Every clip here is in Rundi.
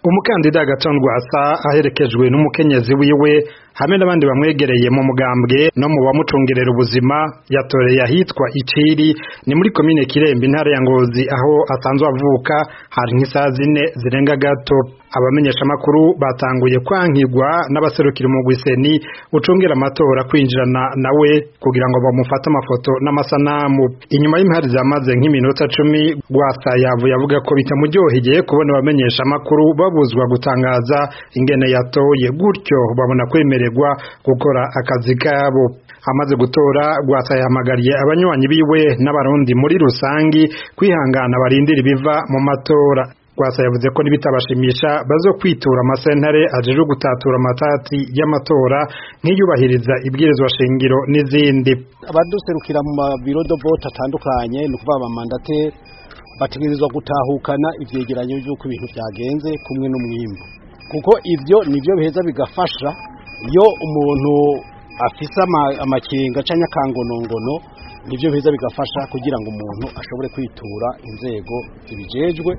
umukandida Gatondwa asa aherekejwe n'umukenyezi wiwe hamwe n'abandi bamwegereye mu mugambwe no mu bamucungerera ubuzima yatoreye ahitwa Iciri ni muri komine Kirembe intara ya Ngozi aho asanzwe avuka hari nk'isaha 4 zirenga gato. Abamenyesha makuru batanguye kwankirwa n'abaserukira mu Gwiseni ucungera amatora kwinjirana nawe kugira ngo bamufate amafoto n'amasanamu. Inyuma y'impari zamaze nk'iminota 10 Gwasa yavuye avuga ko bitamuryoheye kubona abamenyesha makuru babuzwa gutangaza ingene yatoye, gutyo babona kwemererwa gukora akazi kabo. Amaze gutora Gwasa yahamagariye abanywanyi biwe n'abarundi muri rusangi kwihangana barindira biva mu matora. Gwasa yavuze ko nibitabashimisha bazokwitura amasentare ajeje gutatura amatati y'amatora nk'iyubahiriza ibwirizwa shingiro n'izindi. Abaduserukira mu biro de vote atandukanye no kuva abamandate bategerezwa gutahukana ivyegeranyo by'uko ibintu byagenze kumwe n'umwimbo, kuko ivyo nivyo biheza bigafasha iyo umuntu afisa amakenga canke akangonongono, nivyo biheza bigafasha kugira ngo umuntu ashobore kwitura inzego zibijejwe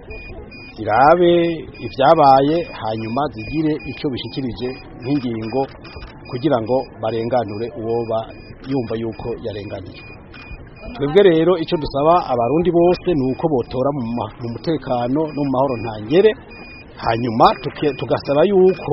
zirabe ivyabaye hanyuma zigire icyo bishikirije nk'ingingo kugira ngo barenganure uwoba yumva yuko yarenganijwe. Twebwe rero icyo dusaba abarundi bose nuko botora mu mutekano no mu mahoro ntangere, hanyuma tugasaba yuko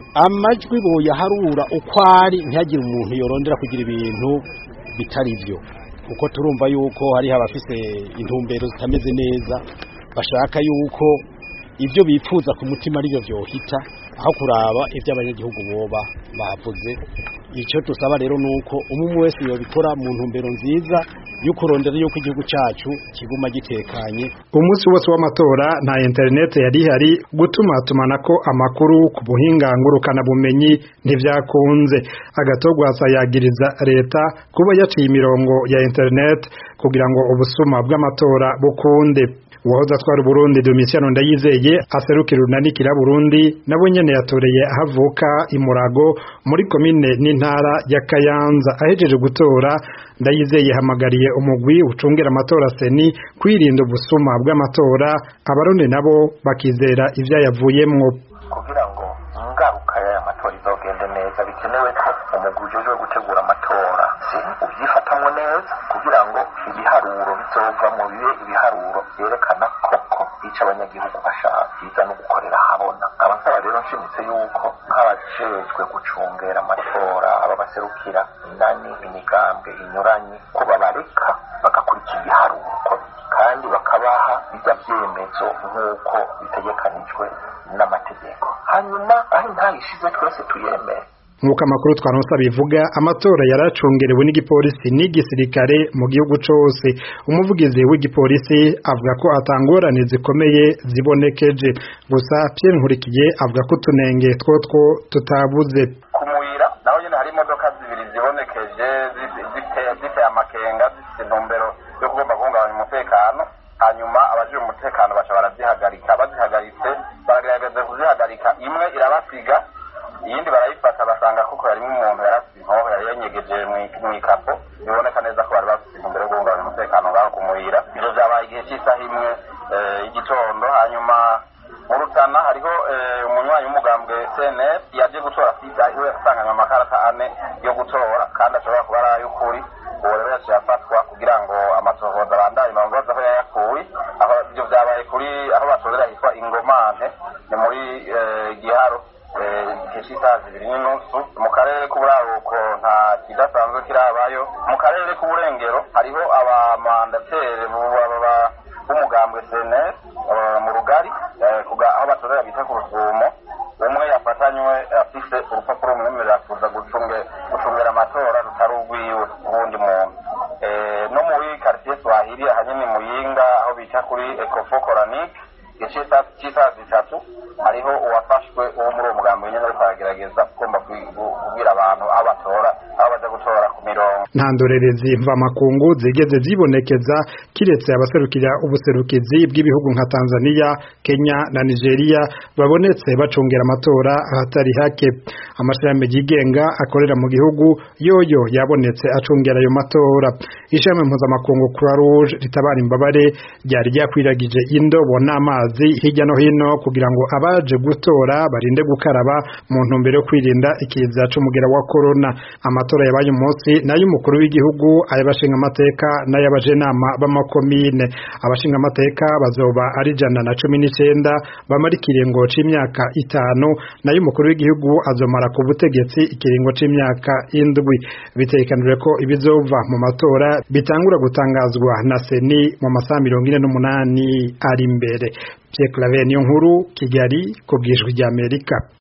amajwi boyaharura uko ari ntihagire umuntu yorondera kugira ibintu bitari byo, kuko turumva yuko hari abafise intumbero zitameze neza bashaka yuko ibyo bipfuza ku mutima ari byo byohita aho kuraba ibyo abanyagihugu boba bavuze. Icyo tusaba rero nuko umwe wese yobikora mu ntumbero nziza yo kurondera yuko igihugu cyacu kiguma gitekanye. Umunsi wose w'amatora nta internet yari hari gutuma tumanako amakuru ku buhinga ngurukana bumenyi ntivyakunze. Agatogwa asayagiriza leta kuba yaciye imirongo ya internet kugira ngo ubusuma bw'amatora bukunde. Uwahoze atwara Burundi Domitiano Ndayizeye aserukira unanikira Burundi nabo nyene yatoreye ahavuka Imurago muri komine n'intara ya Kayanza. Ahejeje gutora Ndayizeye hamagariye umugwi ucungera amatora seni kwirinda ubusuma bw'amatora, abarundi nabo bakizera ivya yavuyemwo. Kugira ngo ingaruka ya matora izogende neza bikenewe ko umugwi uje gutegura amatora ubyifatamwe neza kugira ngo ibiharuro bizova mu bibe ibiharuro yerekana koko ico abanyagihugu bashaka biza no gukorera habona. Abasaba rero nshimitse yuko nk'abajejwe gucungera amatora ababaserukira nani imigambwe inyuranye ko babareka bagakurikira ibiharuro kandi bakabaha bijya vyemezo nk'uko bitegekanijwe n'amategeko, hanyuma aho ntahishize twese tuyemere. Nk'uko amakuru twaronse bivuga amatora yaracungerewe n'igipolisi n'igisirikare mu gihugu cose. Umuvugizi w'igipolisi avuga ko atangorane zikomeye zibonekeje, gusa Pierre Nkurikiye avuga ko tunenge twotwo tutabuze. Kumuyira naho nyene hari imodoka zibiri zibonekeje zifite amakenga zifite intumbero yo kugomba guhungabanya umutekano, hanyuma abajije umutekano baca barazihagarika. Bazihagaritse baragerageza kuzihagarika, imwe irabasiga iyindi barayifata basanga kuko harimo umuntu yarafite inkoho yari yanyegeje mu ikapo, biboneka neza ko bari bafite intumbero yo guhungabanya umutekano ngaho kumurira. Ivyo vyabaye igihe cy'isaha imwe y'igitondo. Hanyuma mu Rutana hariho umunywanyi w'umugambwe CNL yaje gutora sida iwe asanganywe amakarata 4 yo gutora kandi ashobora kuba ari ay'ukuri. Uwo rero yaciye afatwa kugira ngo amatohoza abandaye bamubaza aho yayakuye. Aho ivyo vyabaye kuri aho batorera hitwa Ingomante ni muri Giharo kishitazi 2:30 mu karere k'uburaruko nta kidasanzwe kirabayo. Mu karere k'uburengero hariho abamandatere b'umugambwe CNL mu Rugari aho batorera bita ku Rusumo. Umwe yafatanywe afise urupapuro rumwemerera kuza gucungera amatora rutari urwiwe ubundi muntu. No muri quartier Swahili hanyine Muyinga aho bita kuri Ecofo Coranic cy'isazi 3 hariho uwafashwe uwo muri uwo mugambo nyene ariko aragerageza kugomba kubwira abantu aho batora aho baja gutora ku mirongo. nta ndorerezi mvamakungu zigeze zibonekeza kiretse abaserukira ubuserukizi bw'ibihugu nka Tanzania, Kenya na Nigeria babonetse bacungera amatora ahatari hake. Amashirahamwe yigenga akorera mu gihugu yoyo yabonetse acungera ayo matora. Ishami mpuzamakungu Croix Rouge ritabara imbabare ryari ryakwiragije indobo n'amazi hirya no hino kugira ngo abaje gutora barinde gukaraba mu ntumbero yo kwirinda ikiza c'umugera wa corona. Amatora yabaye umunsi nayo umukuru w'igihugu, ay'abashinga amateka n'ay'abajenama b'amakomine. Abashinga amateka bazoba ari 119 bamara ikiringo c'imyaka 5, nayo umukuru w'igihugu azomara ku butegetsi ikiringo c'imyaka 7. Bitegekanijwe ko ibizova mu matora bitangura gutangazwa na Seni mu masaha 48 ari imbere. Pierre Claver Niyonkuru, Kigali, ku bw'Ijwi ry'Amerika.